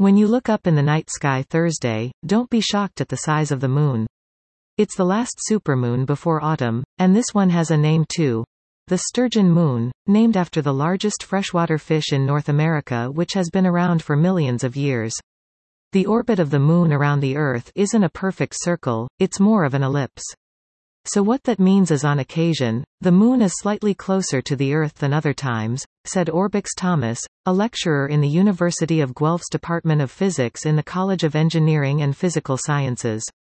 When you look up in the night sky Thursday, don't be shocked at the size of the moon. It's the last supermoon before autumn, and this one has a name too. The Sturgeon Moon, named after the largest freshwater fish in North America, which has been around for millions of years. The orbit of the moon around the Earth isn't a perfect circle, it's more of an ellipse. So what that means is on occasion, the moon is slightly closer to the Earth than other times, said Orbix Thomas, a lecturer in the University of Guelph's Department of Physics in the College of Engineering and Physical Sciences.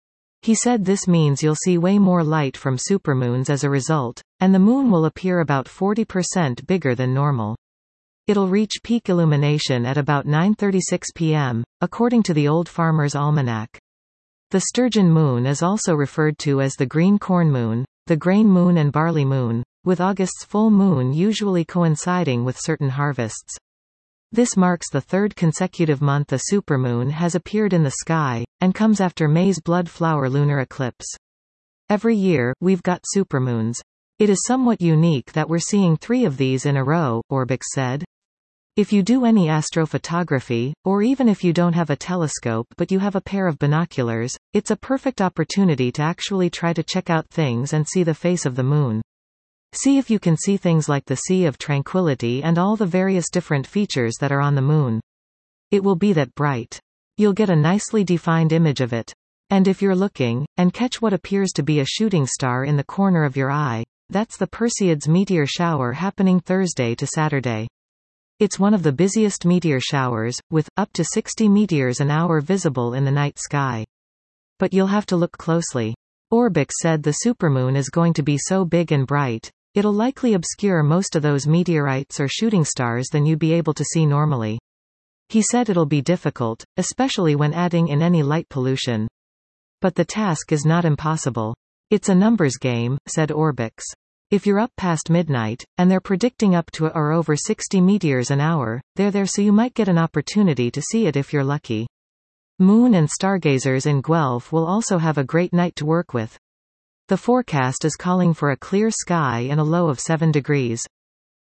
He said this means you'll see way more light from supermoons as a result, and the moon will appear about 40% bigger than normal. It'll reach peak illumination at about 9:36 p.m., according to the Old Farmer's Almanac. The Sturgeon Moon is also referred to as the Green Corn Moon, the Grain Moon and Barley Moon, with August's full moon usually coinciding with certain harvests. This marks the third consecutive month a supermoon has appeared in the sky, and comes after May's blood flower lunar eclipse. Every year, we've got supermoons. It is somewhat unique that we're seeing 3 of these in a row, Orbix said. If you do any astrophotography, or even if you don't have a telescope but you have a pair of binoculars, it's a perfect opportunity to actually try to check out things and see the face of the moon. See if you can see things like the Sea of Tranquility and all the various different features that are on the moon. It will be that bright. You'll get a nicely defined image of it. And if you're looking, and catch what appears to be a shooting star in the corner of your eye, that's the Perseids meteor shower happening Thursday to Saturday. It's one of the busiest meteor showers, with up to 60 meteors an hour visible in the night sky. But you'll have to look closely. Orbix said the supermoon is going to be so big and bright, it'll likely obscure most of those meteorites or shooting stars than you'd be able to see normally. He said it'll be difficult, especially when adding in any light pollution. But the task is not impossible. It's a numbers game, said Orbix. If you're up past midnight, and they're predicting up to or over 60 meteors an hour, they're there so you might get an opportunity to see it if you're lucky. Moon and stargazers in Guelph will also have a great night to work with. The forecast is calling for a clear sky and a low of 7 degrees.